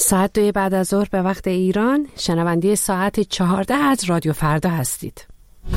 ساعت 2 بعد از ظهر به وقت ایران، شنونده ساعت 14 از رادیو فردا هستید.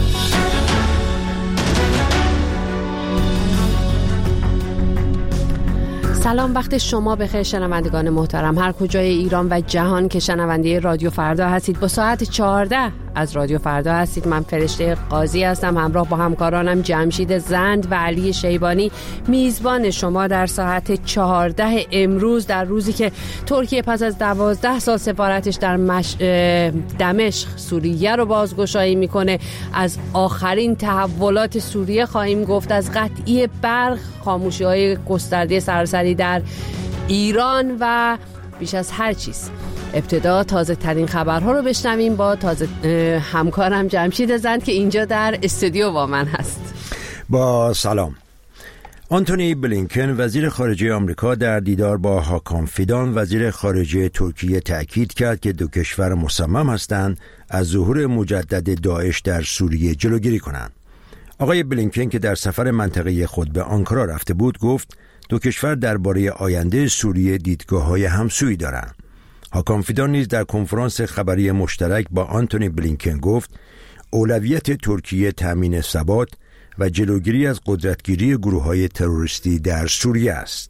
سلام، وقت شما بخیر شنوندگان محترم، هر کجای ایران و جهان که شنونده رادیو فردا هستید. با ساعت 14 از رادیو فردا هستید. من فرشته قاضی هستم، همراه با همکارانم جمشید زند و علی شیبانی، میزبان شما در ساعت 14 امروز، در روزی که ترکیه پس از 12 سال سفارتش در دمشق سوریه رو بازگشایی میکنه. از آخرین تحولات سوریه خواهیم گفت، از قطعی برق، خاموشی‌های گسترده سراسری در ایران و بیش از هر چیز ابتدا تازه ترین خبرها رو بشنویم با همکارم جمشید زند که اینجا در استودیو با من هست. با سلام. آنتونی بلینکن وزیر خارجه آمریکا در دیدار با هاکان فیدان وزیر خارجه ترکیه تأکید کرد که دو کشور مصمم هستند از ظهور مجدد داعش در سوریه جلوگیری کنند. آقای بلینکن که در سفر منطقه خود به آنکارا رفته بود گفت دو کشور درباره آینده سوریه دیدگاه‌های همسویی دارند. هاکان فیدان نیز در کنفرانس خبری مشترک با آنتونی بلینکن گفت اولویت ترکیه تامین ثبات و جلوگیری از قدرتگیری گروه‌های تروریستی در سوریه است.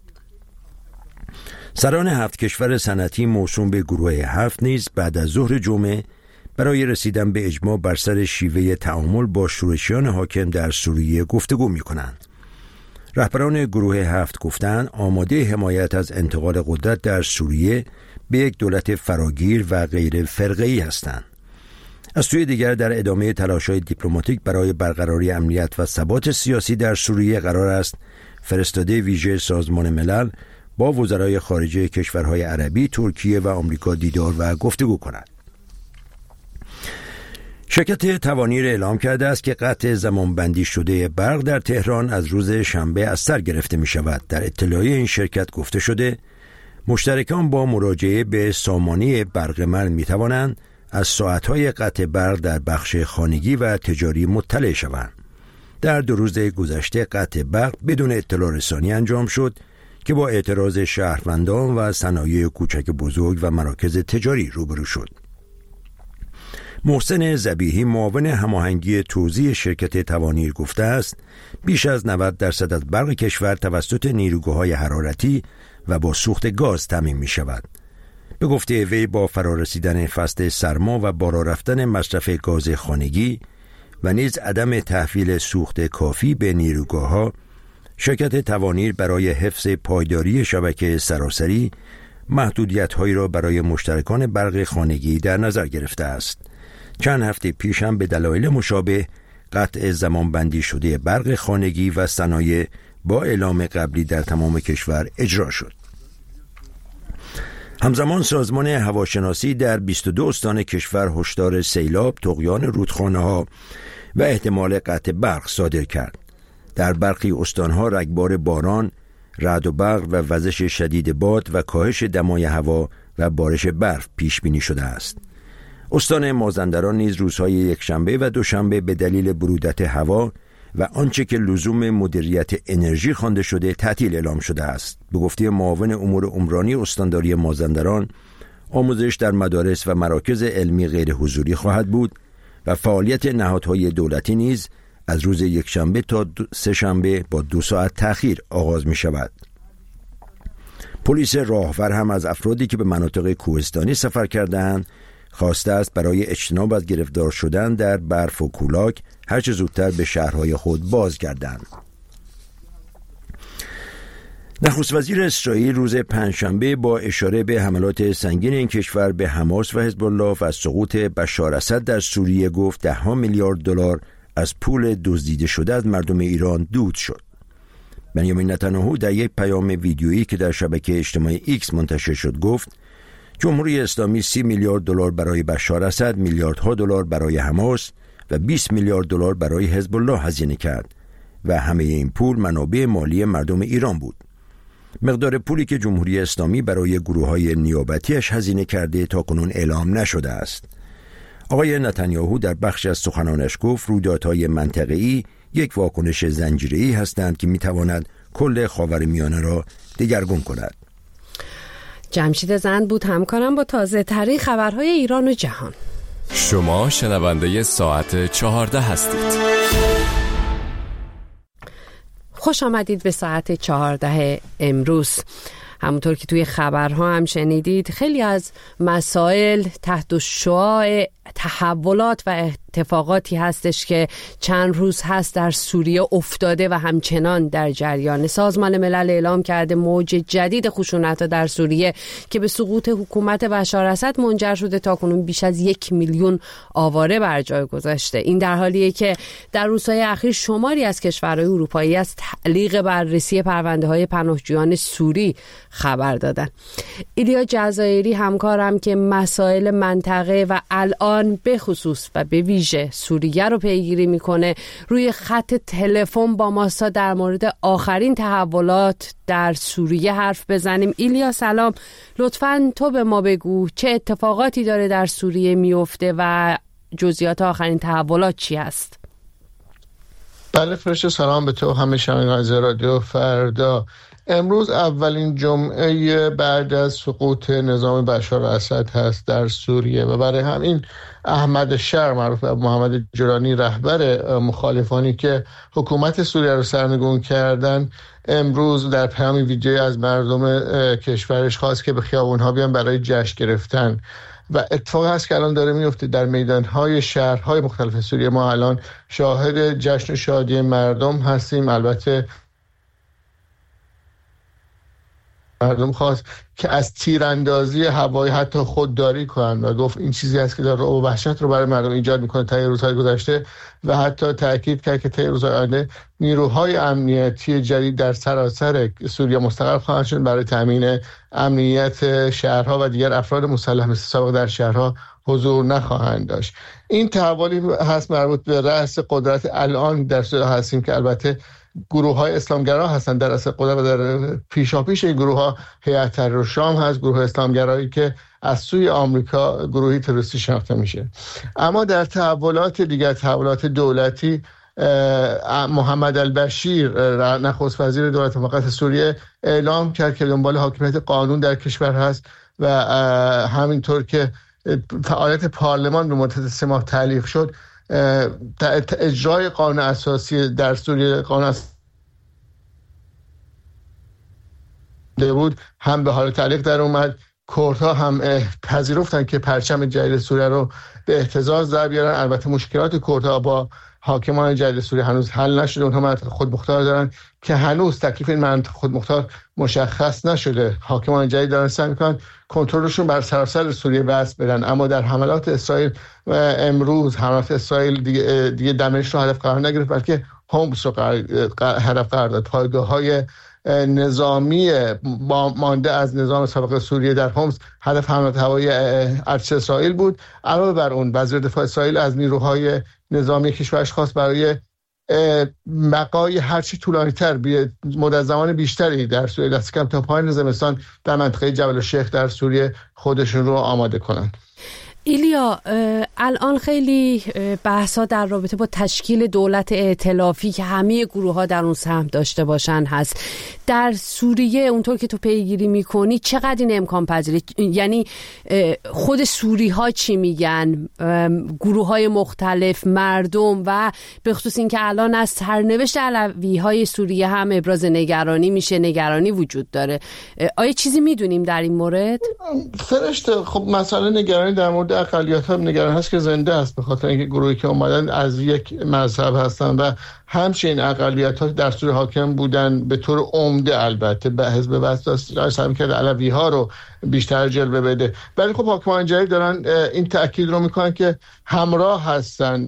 سران 7 کشور صنعتی موسوم به گروه 7 نیز بعد از ظهر جمعه برای رسیدن به اجماع بر سر شیوه تعامل با شورشیان حاکم در سوریه گفتگو می‌کنند. رهبران گروه 7 گفتند آماده حمایت از انتقال قدرت در سوریه به یک دولت فراگیر و غیر فرقه‌ای هستند. از سوی دیگر در ادامه تلاش‌های دیپلماتیک برای برقراری امنیت و ثبات سیاسی در سوریه قرار است فرستاده ویژه سازمان ملل با وزرای خارجه کشورهای عربی، ترکیه و آمریکا دیدار و گفتگو کند. شرکت توانیر اعلام کرده است که قطع زمانبندی شده برق در تهران از روز شنبه از سر گرفته می شود. در اطلاعیه این شرکت گفته شده مشترکان با مراجعه به سامانه برق‌مل می توانند از ساعت‌های قطع برق در بخش خانگی و تجاری مطلع شوند. در 2 روز گذشته قطع برق بدون اطلاع رسانی انجام شد که با اعتراض شهروندان و صنایع کوچک بزرگ و مراکز تجاری روبرو شد. محسن ذبیحی معاون هماهنگی توزیع شرکت توانیر گفته است بیش از 90% از برق کشور توسط نیروگاه‌های حرارتی و با سوخت گاز تامین می شود. به گفته وی با فرارسیدن فصل سرما و بالا رفتن مصرف گاز خانگی و نیز عدم تحویل سوخت کافی به نیروگاه‌ها، شرکت توانیر برای حفظ پایداری شبکه سراسری محدودیت‌هایی را برای مشترکان برق خانگی در نظر گرفته است. چند هفته پیش هم به دلایل مشابه قطع زمانبندی شده برق خانگی و صنایع با اعلام قبلی در تمام کشور اجرا شد. همزمان سازمان هواشناسی در 22 استان کشور هشدار سیلاب، طغیان رودخانه‌ها و احتمال قطع برق صادر کرد. در برخی استان‌ها رگبار باران، رعد و برق و وزش شدید باد و کاهش دمای هوا و بارش برف پیش بینی شده است. استان مازندران نیز روزهای یکشنبه و دوشنبه به دلیل برودت هوا و آنچه که لزوم مدیریت انرژی خوانده شده تعطیل اعلام شده است. به گفته معاون امور عمرانی استانداری مازندران، آموزش در مدارس و مراکز علمی غیر حضوری خواهد بود و فعالیت نهادهای دولتی نیز از روز یکشنبه تا سه‌شنبه با 2 ساعت تأخیر آغاز می شود. پلیس راهور هم از افرادی که به مناطق کوهستانی سفر کرده‌اند خواسته است برای اجتناب از گرفتار شدن در برف و کولاک هرچه زودتر به شهرهای خود بازگردند. نخست وزیر اسرائیل روز پنجشنبه با اشاره به حملات سنگین این کشور به حماس و حزب الله و سقوط بشار اسد در سوریه گفت 10 میلیارد دلار از پول دزدیده شده از مردم ایران دود شد. بنیامین نتانیاهو در یک پیام ویدیویی که در شبکه اجتماعی ایکس منتشر شد گفت جمهوری اسلامی 30 میلیارد دلار برای بشار اسد، میلیاردها دلار برای حماس و 20 میلیارد دلار برای حزب الله هزینه کرد و همه این پول منابع مالی مردم ایران بود. مقدار پولی که جمهوری اسلامی برای گروه‌های نیابتیش هزینه کرده تاکنون اعلام نشده است. آقای نتانیاهو در بخش از سخنانش گفت رویدادهای منطقه‌ای یک واکنش زنجیره‌ای هستند که می‌تواند کل خاورمیانه را دگرگون کند. جمشید زند بود همکارم با تازه ترین خبرهای ایران و جهان. شما شنونده ساعت 14 هستید. خوش آمدید به ساعت 14 امروز. همونطور که توی خبرها هم شنیدید، خیلی از مسائل تحت شعاع تحولات و اتفاقاتی هستش که چند روز هست در سوریه افتاده و همچنان در جریان. سازمان ملل اعلام کرده موج جدید خشونت‌ها در سوریه که به سقوط حکومت بشار اسد منجر شده تاکنون بیش از 1 میلیون آواره بر جای گذاشته. این در حالیه که در روزهای اخیر شماری از کشورهای اروپایی از تعلیق بررسی پرونده‌های پناهجویان سوری خبر دادن. ایلیا جزایری همکارم که مسائل منطقه و الان به خصوص و به ویژه سوریه رو پیگیری میکنه روی خط تلفن با ما تا در مورد آخرین تحولات در سوریه حرف بزنیم. ایلیا سلام، لطفاً تو به ما بگو چه اتفاقاتی داره در سوریه میفته و جزئیات آخرین تحولات چی هست؟ بله فرشته، سلام به تو همه شنوندگان رادیو فردا. امروز اولین جمعه بعد از سقوط نظام بشار اسد هست در سوریه و برای همین احمد شر معروف به محمد جولانی رهبر مخالفانی که حکومت سوریه رو سرنگون کردن امروز در پیامی ویدیویی از مردم کشورش خواست که به خیابون‌ها بیان برای جشن گرفتن و اتفاقی هست که الان داره میفته در میدان‌های شهرهای مختلف سوریه. ما الان شاهد جشن و شادی مردم هستیم. البته مردم خواست که از تیراندازی هوایی حتی خودداری کنند و گفت این چیزی است که داره رعب و وحشت رو برای مردم ایجاد میکنه طی روزهای گذشته و حتی تاکید کرد که طی روزهای آینده نیروهای امنیتی جدید در سراسر سوریه مستقر خواهند شد برای تامین امنیت شهرها و دیگر افراد مسلح مثل سابق در شهرها حضور نخواهند داشت. این تحولی هست مربوط به رأس قدرت الان در سوریه هستیم که البته گروه‌های اسلامگرا هستند در اصل قدرت و در پیشاپیش این گروه‌ها هیئت تحریر شام هست، گروه اسلامگرایی که از سوی آمریکا گروهی تروریستی شناخته میشه. اما در تحولات دیگر، تحولات دولتی، محمد البشیر نخست وزیر دولت موقت سوریه اعلام کرد که دنبال حاکمیت قانون در کشور هست و همینطور که فعالیت پارلمان به مدت 3 ماه تعلیق شد، اجرای قانون اساسی در سوریه قانون بود هم به حال تعلیق در اومد. کردها هم پذیرفتن که پرچم جدید سوریه رو به اهتزاز در بیارن. البته مشکلات کردها با حاکمان جدید سوریه هنوز حل نشده. اونها منطقه خودمختار دارن که هنوز تکلیف این منطقه خودمختار مشخص نشده. حاکمان جدید دارن سعی میکنن کنترلشون بر سراسر سوریه وصل بدن. اما در حملات اسرائیل امروز حملات اسرائیل دیگه دمشق رو هدف قرار نگرفت بلکه هومس رو هدف قرار داد. پایگاه‌های نظامی مانده از نظام سابق سوریه در هومس هدف حملات هوایی ارتش اسرائیل بود. علاوه بر اون وزیر دفاع اسرائیل از نیروهای نظامی کشورش خواست برای بقای هرچی طولانی‌تر مدت زمان بیشتری در سوریه دست کم تا پایان زمستان در منطقه جبل الشیخ در سوریه خودشون رو آماده کنند. ایلیا، الان خیلی بحثا در رابطه با تشکیل دولت ائتلافی که همه گروه‌ها در اون سهم داشته باشن هست. در سوریه اونطور که تو پیگیری میکنی چقدر این امکان پذیره؟ یعنی خود سوری‌ها چی میگن، گروه‌های مختلف، مردم و به خصوص این که الان از سرنوشت علوی‌های سوریه هم ابراز نگرانی وجود داره. آیا چیزی میدونیم در این مورد؟ فرشته، خب مسئله نگرانی در مورد اقلیت‌ها نگران هست که زنده است، به خاطر اینکه گروهی که اومدن از یک مذهب هستن و همچنین اقلیت‌ها در سوریه حاکم بودن به طور عمده. البته به حزب وسط سعی کرد علوی‌ها رو بیشتر جلوه بده، ولی خب حاکمان جدید دارن این تأکید رو میکنن که همراه هستن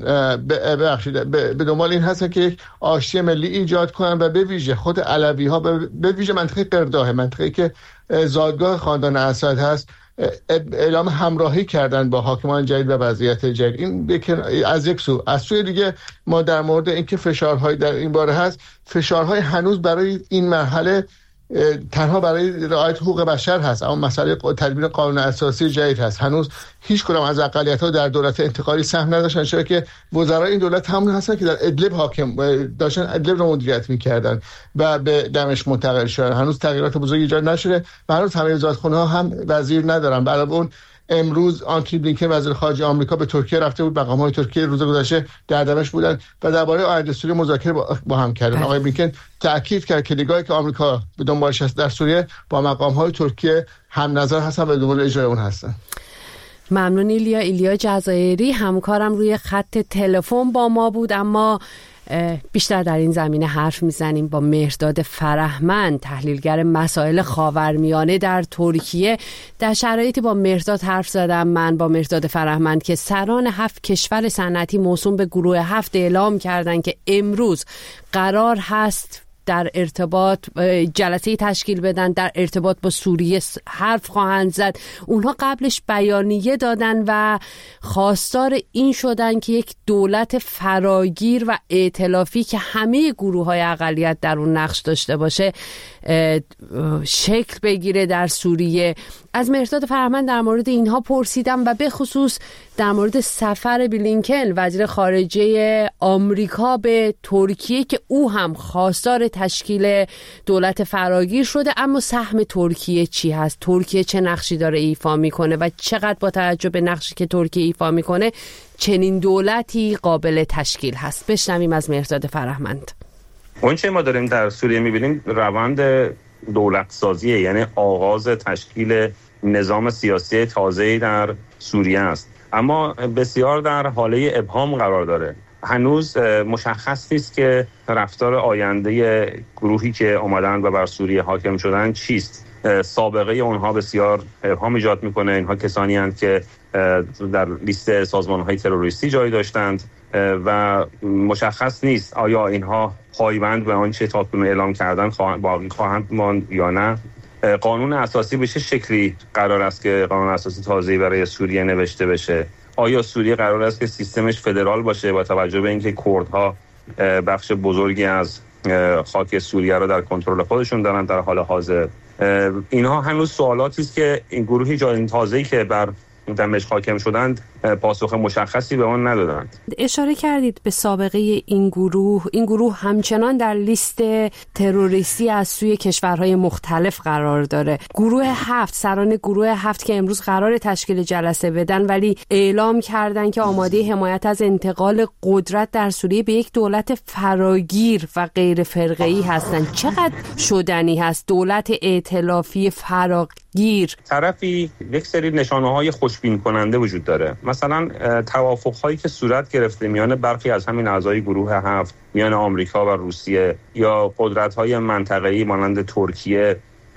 به دنبال این هستن که یک آشتی ملی ایجاد کنن و به ویژه خود علوی‌ها به ویژه منطقه قرداه، منطقه‌ای که زادگاه خاندان اسد هست، اعلام همراهی کردن با حاکمان جدید و وضعیت جدید. این از یک سو. از سوی دیگه ما در مورد اینکه فشارهای در این باره هست، فشارهای هنوز برای این مرحله تنها برای رعایت حقوق بشر هست، اما مسئله تدوین قانون اساسی جدید هست. هنوز هیچ کدام از اقلیت‌ها در دولت انتقالی سهم نداشتن، چرا که وزرای این دولت همون هستن که در ادلب حاکم داشتن، ادلب رو مدیریت می‌کردن و به دمشق منتقل شدن. هنوز تغییرات بزرگی ایجاد نشده و هنوز همه وزارتخونه‌ها هم وزیر ندارن. علاوه اون امروز آنتونی بلینکن وزیر خارجه آمریکا به ترکیه رفته بود، مقام‌های ترکیه روز گذشته در دمشق بودن و درباره آینده سوریه مذاکره با هم کردن. آقای بلینکن تاکید کرد که نگاهی که آمریکا به دنبالش هست در سوریه با مقام‌های ترکیه هم نظر هستن و دنبال اجرای اون هستن. ممنون. ایلیا جزایری همکارم روی خط تلفن با ما بود، اما بیشتر در این زمینه حرف میزنیم با مهرداد فرهمند، تحلیلگر مسائل خاورمیانه در ترکیه. در شرایطی با مهرداد حرف زدم من با مهرداد فرهمند که سران 7 کشور صنعتی موسوم به گروه 7 اعلام کردن که امروز قرار هست در ارتباط جلسه تشکیل بدن، در ارتباط با سوریه حرف خواهند زد. اونها قبلش بیانیه دادن و خواستار این شدن که یک دولت فراگیر و ائتلافی که همه گروه‌های اقلیت در اون نقش داشته باشه شکل بگیره در سوریه. از مهرداد فرهمند در مورد اینها پرسیدم و به خصوص در مورد سفر بلینکن وزیر خارجه آمریکا به ترکیه که او هم خواستار تشکیل دولت فراگیر شده، اما سهم ترکیه چی هست؟ ترکیه چه نقشی داره ایفا میکنه و چقدر با توجه به نقشی که ترکیه ایفا میکنه چنین دولتی قابل تشکیل هست؟ بشنویم از مهرداد فرهمند. اون چه ما داریم در سوریه میبینیم روند دولت سازیه، یعنی آغاز تشکیل نظام سیاسی تازه‌ای در سوریه است، اما بسیار در حاله ابهام قرار داره. هنوز مشخص نیست که رفتار آینده گروهی که اومدن و بر سوریه حاکم شدن چیست. سابقه اونها بسیار ابهام ایجاد میکنه. اینها کسانی هستند که در لیست سازمان‌های تروریستی جای داشتند و مشخص نیست آیا اینها پایبند به آنچه تاکنون اعلام کردن باقی خواهند ماند یا نه. قانون اساسی به چه شکلی قرار است که قانون اساسی تازه‌ای برای سوریه نوشته بشه؟ آیا سوریه قرار است که سیستمش فدرال باشه با توجه به اینکه کردها بخش بزرگی از خاک سوریه را در کنترل خودشون دارن در حال حاضر؟ اینها هنوز سوالاتی است که این گروهی جای تازه‌ای که بر دمشق حاکم شدند پاسخ مشخصی به آن ندادند. اشاره کردید به سابقه این گروه همچنان در لیست تروریستی از سوی کشورهای مختلف قرار داره. گروه 7 سران گروه 7 که امروز قرار تشکیل جلسه بدن ولی اعلام کردن که آماده حمایت از انتقال قدرت در سوریه به یک دولت فراگیر و غیر فرقه‌ای هستند. چقدر شدنی هست دولت ائتلافی فراگیر؟ طرفی یک سری نشانه‌های خوشبین کننده وجود داره. مثلا توافق‌هایی که صورت گرفته میان برخی از همین اعضای گروه 7 میان آمریکا و روسیه یا قدرت‌های منطقه‌ای مانند ترکیه،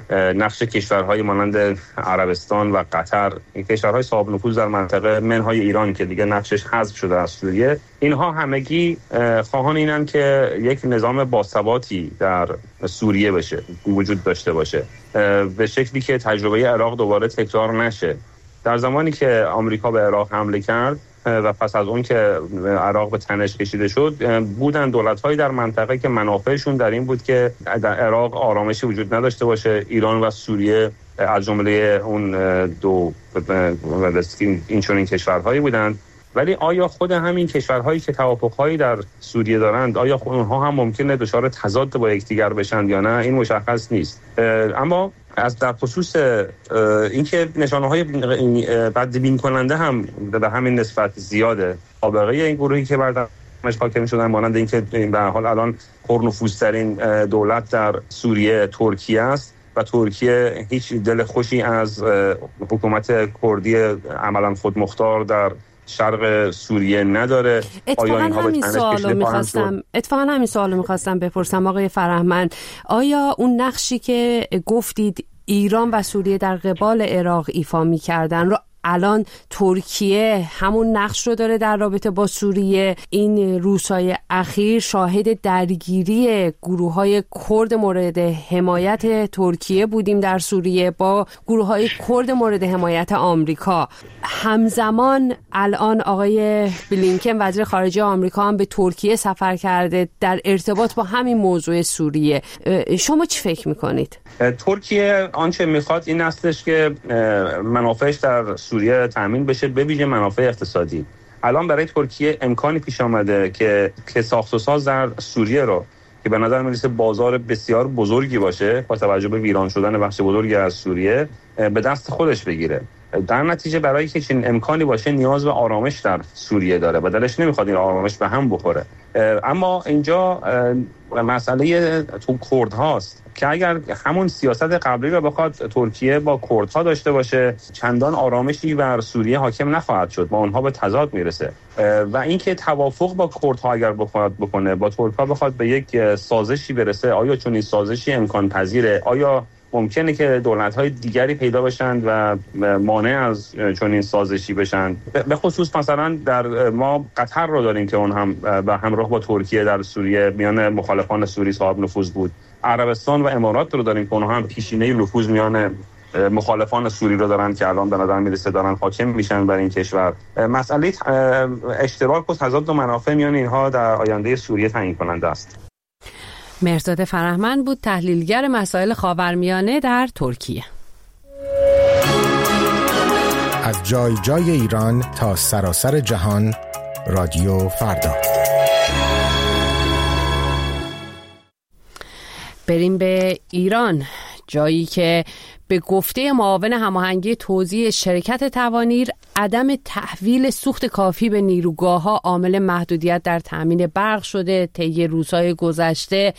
نقش کشورهای مانند عربستان و قطر، این کشورهای صاحب نفوذ در منطقه منهای ایران که دیگه نقشش حذف شده از سوریه، اینها همگی خواهان اینن که یک نظام باثباتی در سوریه بشه، وجود داشته باشه به شکلی که تجربه عراق دوباره تکرار نشه. در زمانی که آمریکا به عراق حمله کرد و پس از اون که عراق به تنش کشیده شد، بودن دولت‌هایی در منطقه که منافعشون در این بود که در عراق آرامشی وجود نداشته باشه. ایران و سوریه از جمله اون دو این چنین کشورهایی بودند. ولی آیا خود همین کشورهایی که توافق‌هایی در سوریه دارند آیا اونها هم ممکنه دچار تضاد با یکدیگر بشن یا نه؟ این مشخص نیست. اما از در خصوص اینکه نشانه‌های بدبین کننده هم به همین نسبت زیاده. سابقه این گروهی که بر دمشق حاکم شدن مانند اینکه به هر حال الان پرنفوذترین دولت در سوریه ترکیه است و ترکیه هیچ دل خوشی از حکومت کردی عملاً خودمختار در شرق سوریه نداره. اتفاقا همین سوالو میخواستم بپرسم آقای فرهمند، آیا اون نقشی که گفتید ایران و سوریه در قبال عراق ایفا میکردن رو الان ترکیه همون نقش رو داره در رابطه با سوریه؟ این روزهای اخیر شاهد درگیری گروه‌های کرد مورد حمایت ترکیه بودیم در سوریه با گروه‌های کرد مورد حمایت آمریکا. همزمان الان آقای بلینکن وزیر خارجه آمریکا هم به ترکیه سفر کرده در ارتباط با همین موضوع سوریه. شما چی فکر میکنید؟ ترکیه آنچه میخواد این هستش که منافعش در سوریه تامین بشه، به ویژه منافع اقتصادی. الان برای ترکیه امکانی پیش آمده که ساخت و ساز در سوریه رو که به نظر میرسه بازار بسیار بزرگی باشه با توجه به ویران شدن بخش بزرگی از سوریه به دست خودش بگیره. در نتیجه برای که چنین امکانی باشه نیاز به آرامش در سوریه داره و دلش نمیخواد این آرامش به هم بخوره. اما اینجا مسئله تو کرد هاست که اگر همون سیاست قبلی رو بخواد ترکیه با کرد ها داشته باشه چندان آرامشی بر سوریه حاکم نخواهد شد، با اونها به تضاد میرسه. و اینکه توافق با کرد ها اگر بخواد بکنه، با ترک ها بخواد به یک سازشی برسه، آیا چون این سازشی امکان پذیره؟ آیا ممکنه که دولت‌های دیگری پیدا بشن و مانع از چنین سازشی بشن؟ به خصوص مثلا در ما قطر رو داریم که اون هم به همراه با ترکیه در سوریه میان مخالفان سوری صاحب نفوذ بود. عربستان و امارات رو داریم که اونها هم پیشینه نفوذ میان مخالفان سوری رو دارن که الان به نظر میرسه دارن حاکم میشن بر این کشور. مسئله اشتراک و تضاد و منافع میان اینها در آینده سوریه تعیین کننده است. مهرزاد فرهمند بود، تحلیلگر مسائل خاورمیانه در ترکیه. از جای جای ایران تا سراسر جهان، رادیو فردا. بریم به ایران، جایی که به گفته معاون هماهنگی توزیع شرکت توانیر عدم تحویل سوخت کافی به نیروگاه‌ها عامل محدودیت در تامین برق شده. طی روزهای گذشته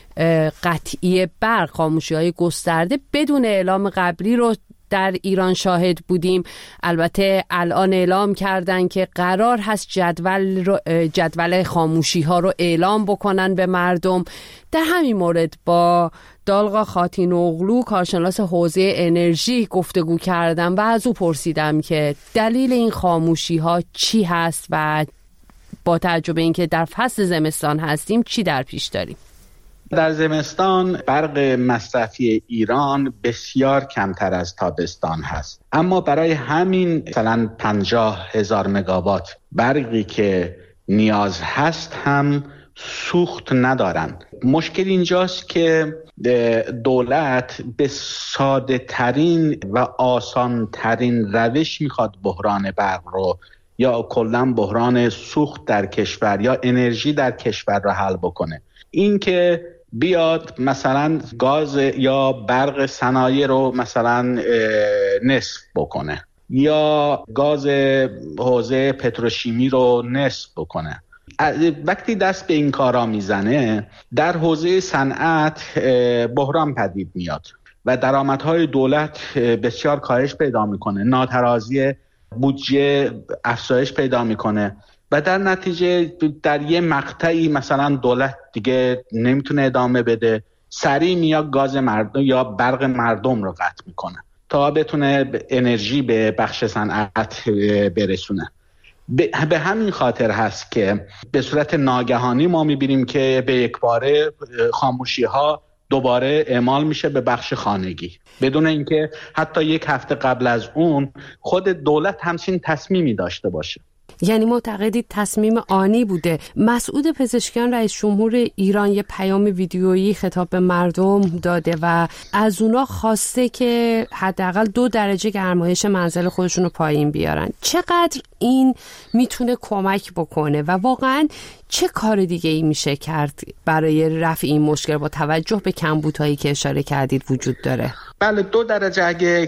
قطعی برق، خاموشی‌های گسترده بدون اعلام قبلی رو در ایران شاهد بودیم. البته الان اعلام کردن که قرار هست جدول خاموشی‌ها رو اعلام بکنن به مردم. در همین مورد با دالقا خاتینوغلو کارشناس حوزه انرژی گفتگو کردم و از او پرسیدم که دلیل این خاموشی‌ها چی هست و با توجه به اینکه در فصل زمستان هستیم چی در پیش داریم. در زمستان برق مصرفی ایران بسیار کمتر از تابستان هست، اما برای همین مثلا 50,000 مگاوات برقی که نیاز هست هم سوخت ندارن. مشکل اینجاست که دولت به ساده ترین و آسان ترین روش میخواد بحران برق رو یا کلاً بحران سوخت در کشور یا انرژی در کشور رو حل بکنه. این که بیاد مثلا گاز یا برق صنایع رو مثلا نصف بکنه یا گاز حوزه پتروشیمی رو نصف بکنه. وقتی دست به این کارا میزنه در حوزه صنعت بحران پدید میاد و درآمدهای دولت بسیار کاهش پیدا میکنه، ناترازی بودجه افزایش پیدا میکنه و در نتیجه در یه مقطعی مثلا دولت دیگه نمیتونه ادامه بده، سریع میاد گاز مردم یا برق مردم رو قطع میکنه تا بتونه انرژی به بخش صنعت برسونه. به همین خاطر هست که به صورت ناگهانی ما میبینیم که به یک باره خاموشی ها دوباره اعمال میشه به بخش خانگی بدون اینکه حتی یک هفته قبل از اون خود دولت همچین تصمیمی داشته باشه. یعنی معتقدید تصمیم آنی بوده؟ مسعود پزشکیان رئیس جمهور ایران یه پیام ویدیویی خطاب به مردم داده و از اونا خواسته که حداقل 2 درجه گرمایش منزل خودشون رو پایین بیارن. چقدر این میتونه کمک بکنه و واقعا چه کار دیگه ای میشه کرد برای رفع این مشکل با توجه به کمبودهایی که اشاره کردید وجود داره؟ بله، 2 درجه اگه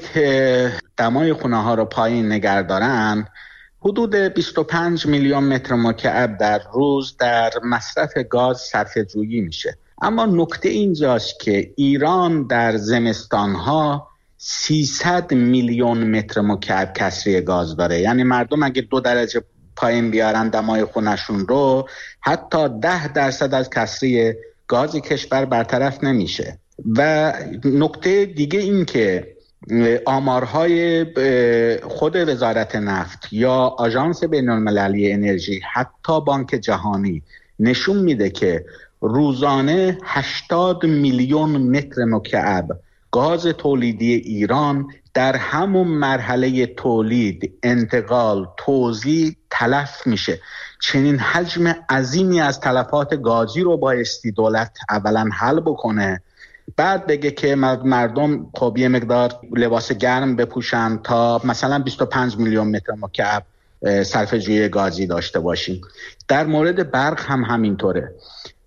دمای خونه ها رو پایین نگه دارن حدود 25 میلیون متر مکعب در روز در مصرف گاز صرفه جویی میشه. اما نکته اینجاست که ایران در زمستانها 300 میلیون متر مکعب کسری گاز داره. یعنی مردم اگه 2 درجه پایین بیارن دمای خونشون رو حتی 10% از کسری گاز کشور برطرف نمیشه. و نکته دیگه این که آمارهای خود وزارت نفت یا آژانس بین‌المللی انرژی حتی بانک جهانی نشون میده که روزانه 80 میلیون متر مکعب گاز تولیدی ایران در همون مرحله تولید، انتقال، توزیع تلف میشه. چنین حجم عظیمی از تلفات گازی رو بایستی دولت اولا حل بکنه، بعد بگه که مردم خب یه مقدار لباس گرم بپوشن تا مثلا 25 میلیون متر مکعب صرفه‌جویی گازی داشته باشیم. در مورد برق هم همینطوره.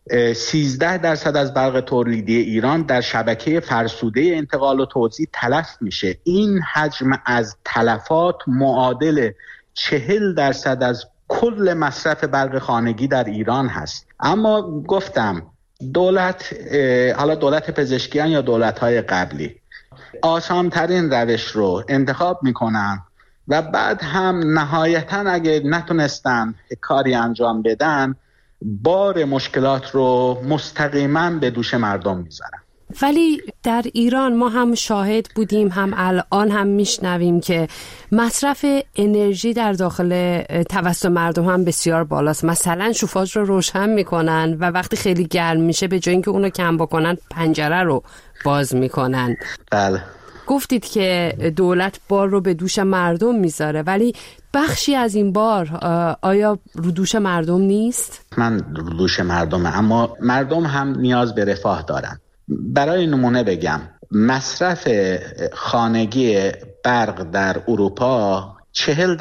13% از برق تولیدی ایران در شبکه فرسوده انتقال و توزیع تلف میشه. این حجم از تلفات معادل 40% از کل مصرف برق خانگی در ایران هست. اما گفتم دولت، حالا دولت پزشکیان یا دولت‌های قبلی، آسان‌ترین روش رو انتخاب میکنن و بعد هم نهایتاً اگه نتونستن کاری انجام بدن، بار مشکلات رو مستقیما به دوش مردم میذارن. ولی در ایران ما هم شاهد بودیم، هم الان هم میشنویم که مصرف انرژی در داخل توسط مردم هم بسیار بالاست. مثلا شوفاژ رو روشن میکنن و وقتی خیلی گرم میشه به جای اینکه اونو کم بکنن پنجره رو باز میکنن. بله. گفتید که دولت بار رو به دوش مردم میذاره، ولی بخشی از این بار آیا رو دوش مردم نیست؟ من رو دوش مردمه، اما مردم هم نیاز به رفاه دارن. برای نمونه بگم مصرف خانگی برق در اروپا 40%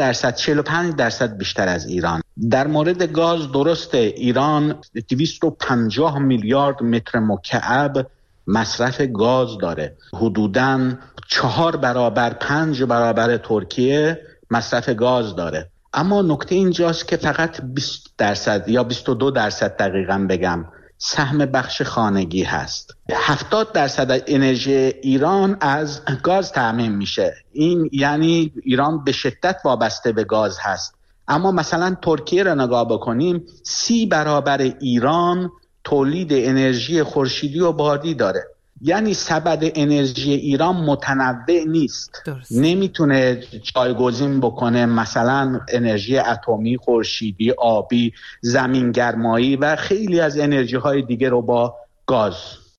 45% بیشتر از ایران. در مورد گاز درسته ایران 250 میلیارد متر مکعب مصرف گاز داره، حدوداً 4 برابر 5 برابر ترکیه مصرف گاز داره. اما نکته اینجاست که فقط 20% یا 22% دقیقاً بگم سهم بخش خانگی هست. 70% انرژی ایران از گاز تامین میشه. این یعنی ایران به شدت وابسته به گاز هست. اما مثلا ترکیه را نگاه بکنیم، 30 برابر ایران تولید انرژی خورشیدی و بادی داره. یعنی سبد انرژی ایران متنوع نیست. نمیتونه جایگزین بکنه مثلا انرژی اتمی، خورشیدی، آبی، زمینگرمایی و خیلی از انرژی های دیگه رو با گاز.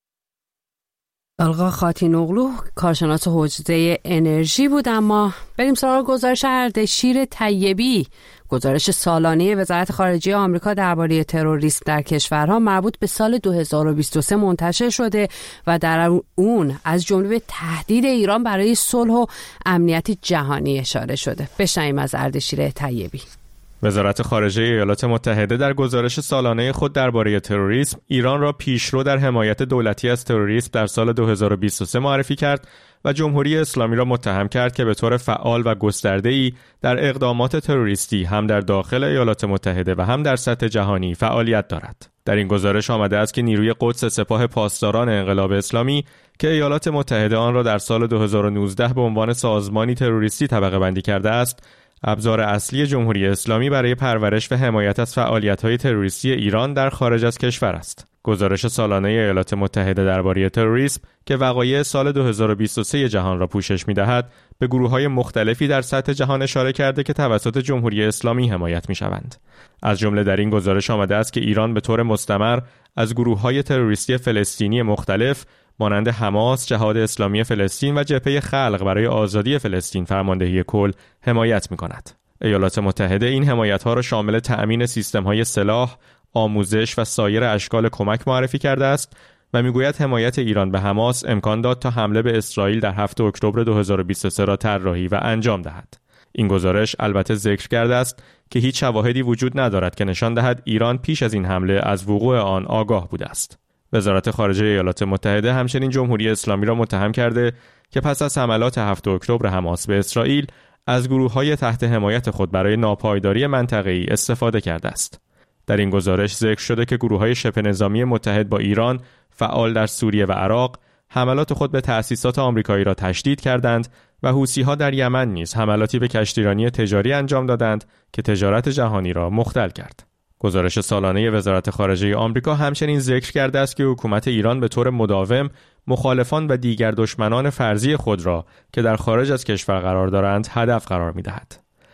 آلقا خاتینوغلو کارشناس حوزه انرژی بود. اما بریم سراغ گزارش اردشیر طیبی. گزارش سالانه وزارت خارجه آمریکا درباره تروریسم در کشورها مربوط به سال 2023 منتشر شده و در اون از جمله به تهدید ایران برای صلح و امنیت جهانی اشاره شده. بشنویم از اردشیر طیبی. وزارت خارجه ایالات متحده در گزارش سالانه خود درباره تروریسم ایران را پیشرو در حمایت دولتی از تروریسم در سال 2023 معرفی کرد و جمهوری اسلامی را متهم کرد که به طور فعال و گسترده‌ای در اقدامات تروریستی هم در داخل ایالات متحده و هم در سطح جهانی فعالیت دارد. در این گزارش آمده است که نیروی قدس سپاه پاسداران انقلاب اسلامی که ایالات متحده آن را در سال 2019 به عنوان سازمانی تروریستی طبقه بندی کرده است، ابزار اصلی جمهوری اسلامی برای پرورش و حمایت از فعالیت‌های تروریستی ایران در خارج از کشور است. گزارش سالانه ایالات متحده درباره تروریسم که وقایع سال 2023 جهان را پوشش می‌دهد، به گروه‌های مختلفی در سطح جهان اشاره کرده که توسط جمهوری اسلامی حمایت می‌شوند. از جمله در این گزارش آمده است که ایران به طور مستمر از گروه‌های تروریستی فلسطینی مختلف مانند حماس، جهاد اسلامی فلسطین و جبهه خلق برای آزادی فلسطین فرماندهی کل حمایت می‌کند. ایالات متحده این حمایت‌ها را شامل تأمین سیستم‌های سلاح، آموزش و سایر اشکال کمک معرفی کرده است و میگوید حمایت ایران به حماس امکان داد تا حمله به اسرائیل در 7 اکتبر 2023 را طراحی و انجام دهد. این گزارش البته ذکر کرده است که هیچ شواهدی وجود ندارد که نشان دهد ایران پیش از این حمله از وقوع آن آگاه بوده است. وزارت خارجه ایالات متحده همچنین جمهوری اسلامی را متهم کرده که پس از حملات 7 اکتبر حماس به اسرائیل از گروه‌های تحت حمایت خود برای ناپایداری منطقه‌ای استفاده کرده است. در این گزارش ذکر شده که گروه‌های شبه نظامی متحد با ایران فعال در سوریه و عراق حملات خود به تأسیسات آمریکایی را تشدید کردند و حوثی‌ها در یمن نیز حملاتی به کشتیرانی تجاری انجام دادند که تجارت جهانی را مختل کرد. گزارش سالانه وزارت خارجه آمریکا همچنین ذکر کرده است که حکومت ایران به طور مداوم مخالفان و دیگر دشمنان فرضی خود را که در خارج از کشور قرار دارند هدف قرار می‌دهد.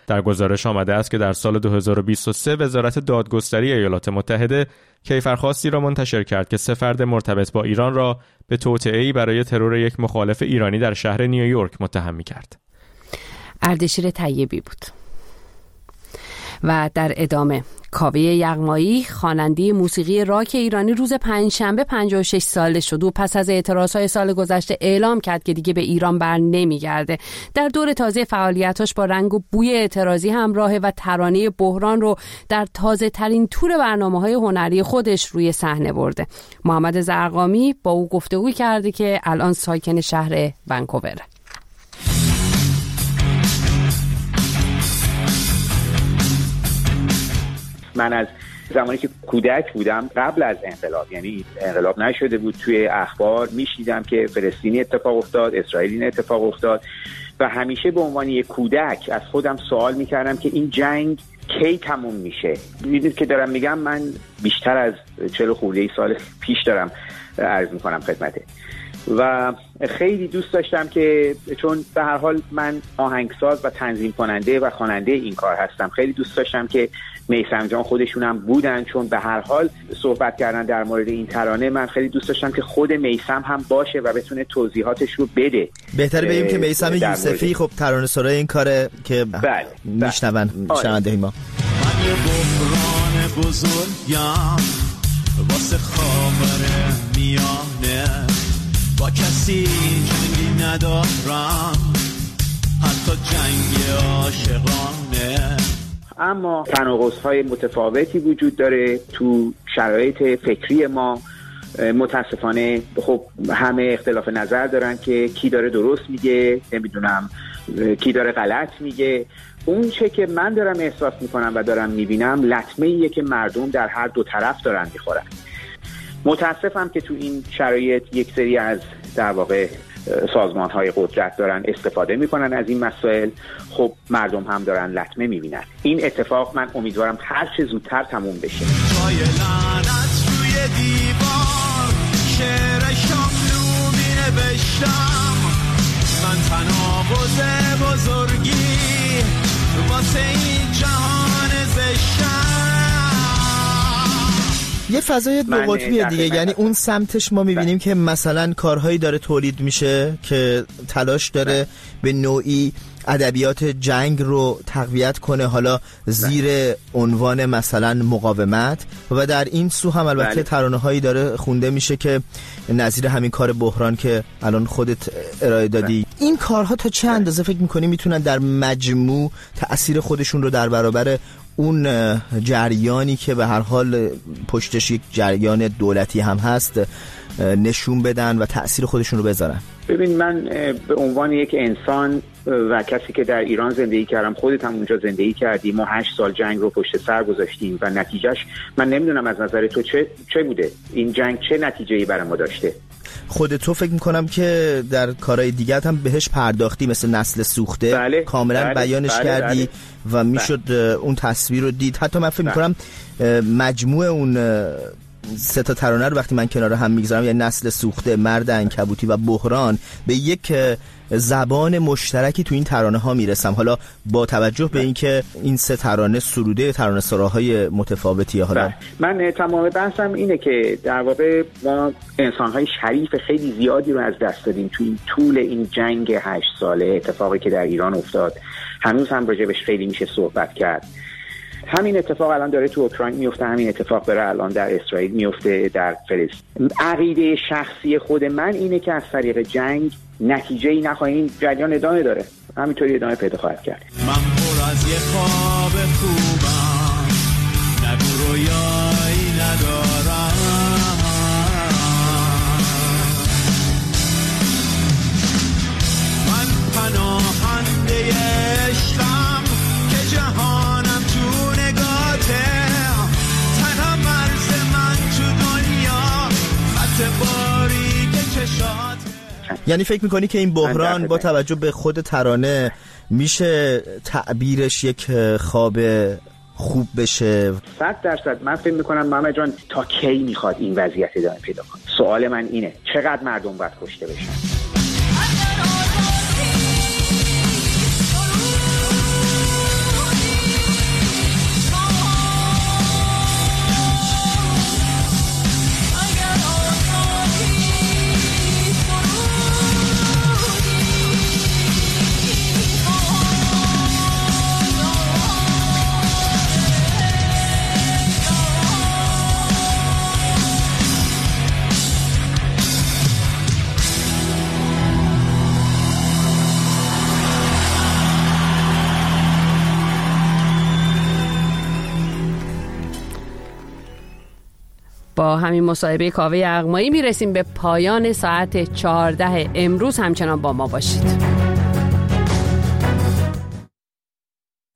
در گزارش آمده است که در سال 2023 وزارت دادگستری ایالات متحده کیفرخواستی را منتشر کرد که 3 فرد مرتبط با ایران را به توطئه‌ای برای ترور یک مخالف ایرانی در شهر نیویورک متهم می‌کرد. اردشیر طیبی بود. و در ادامه کاوه یغمایی خواننده موسیقی راک ایرانی روز پنجشنبه 56 ساله شد و پس از اعتراضهای سال گذشته اعلام کرد که دیگه به ایران بر نمیگرده. در دور تازه فعالیتاش با رنگ و بوی اعتراضی همراهه و ترانه بحران رو در تازه ترین تور برنامه‌های هنری خودش روی صحنه برده. محمد زرقامی با او گفتگو کرده که الان ساکن شهر ونکوور. من از زمانی که کودک بودم قبل از انقلاب، یعنی انقلاب نشده بود، توی اخبار میشنیدم که فلسطینی اتفاق افتاد، اسرائیلی اتفاق افتاد و همیشه به عنوان یک کودک از خودم سوال میکردم که این جنگ کی تموم میشه. میدونید که دارم میگم من بیشتر از 40 خورده سال پیش دارم عرض میکنم خدمته و خیلی دوست داشتم که چون به هر حال من آهنگساز و تنظیم کننده و خواننده این کار هستم، خیلی دوست داشتم که میثم جان خودشونم بودن، چون به هر حال صحبت کردن در مورد این ترانه من خیلی دوست داشتم که خود میثم هم باشه و بتونه توضیحاتش رو بده. بهتره بگیم که میثم یوسفی خب ترانه سرای این کاره که میشنون شنونده ما. من یه بحران بزرگم واسه خاور میانه، با کسی جنگی ندارم حتی جنگ عاشقانه. اما تناقض‌های متفاوتی وجود داره تو شرایط فکری ما. متاسفانه خب همه اختلاف نظر دارن که کی داره درست میگه، نمیدونم کی داره غلط میگه. اون چه که من دارم احساس میکنم و دارم میبینم لطمه‌ایه که مردم در هر دو طرف دارن میخورن. متاسفم که تو این شرایط یک سری از در واقع سازمان‌های قدرت دارن استفاده میکنن از این مسائل. خب مردم هم دارن لطمه میبینن. این اتفاق من امیدوارم هر چه زودتر تموم بشه. جای لعنت روی دیوار شعر شاملو مینوشتم، من تناقض بزرگی واسه این جهان زشتم. یه فضای دو قطبیه دیگه، یعنی اون سمتش ما میبینیم که مثلا کارهایی داره تولید میشه که تلاش داره به نوعی ادبیات جنگ رو تقویت کنه، حالا زیر عنوان مثلا مقاومت، و در این سو هم البته ترانه‌هایی داره خونده میشه که نظیر همین کار بحران که الان خودت ارائه دادی. این کارها تا چه اندازه فکر میکنی میتونن در مجموع تأثیر خودشون رو در برابر اون جریانی که به هر حال پشتش یک جریان دولتی هم هست نشون بدن و تأثیر خودشون رو بذارن؟ ببین، من به عنوان یک انسان و کسی که در ایران زندگی کردم، خودت هم اونجا زندگی کردی، ما 8 سال جنگ رو پشت سر گذاشتیم و نتیجهش من نمیدونم از نظر تو چه بوده؟ این جنگ چه نتیجه‌ای برای ما داشته؟ خودت تو فکر میکنم که در کارهای دیگه هم بهش پرداختی، مثل نسل سوخته. کاملا بیانش کردی و میشد اون تصویر رو دید. حتی من فکر میکنم مجموع اون 3 تا ترانه رو وقتی من کنار هم میگذارم، یعنی نسل سوخته، مرد عنکبوتی و بحران، به یک زبان مشترکی تو این ترانه ها میرسم. حالا با توجه به اینکه این 3 ترانه سروده ترانه سراهای متفاوتیه. حالا من تمام بحثم اینه که در واقع ما انسان‌های شریف خیلی زیادی رو از دست دادیم تو این طول این جنگ 8 ساله. اتفاقی که در ایران افتاد هنوز هم راجبش خیلی میشه صحبت کرد. همین اتفاق الان داره تو اوکراین میفته، همین اتفاق داره الان در اسرائیل میفته، در فلسطین. عقیده شخصی خود من اینه که از طریق جنگ نتیجه‌ای نخواهیم، این جریان ادامه داره، همینطوری ادامه پیدا خواهد کرد. من پر از یه خواب خوبم، نگو رویایی ندارم، من پناهنده عشقم که جهانم تو نگاته، تنها مرز من تو دنیا خط باریک چشات. یعنی فکر میکنی که این بحران با توجه به خود ترانه میشه تعبیرش یک خواب خوب بشه؟ 100% من فکر میکنم محمد جان تا کی میخواد این وضعیت ادامه پیدا کنه؟ سوال من اینه چقدر مردم باید کشته بشن؟ با همین مصاحبه کاوه یغمایی میرسیم به پایان ساعت 14 امروز. همچنان با ما باشید.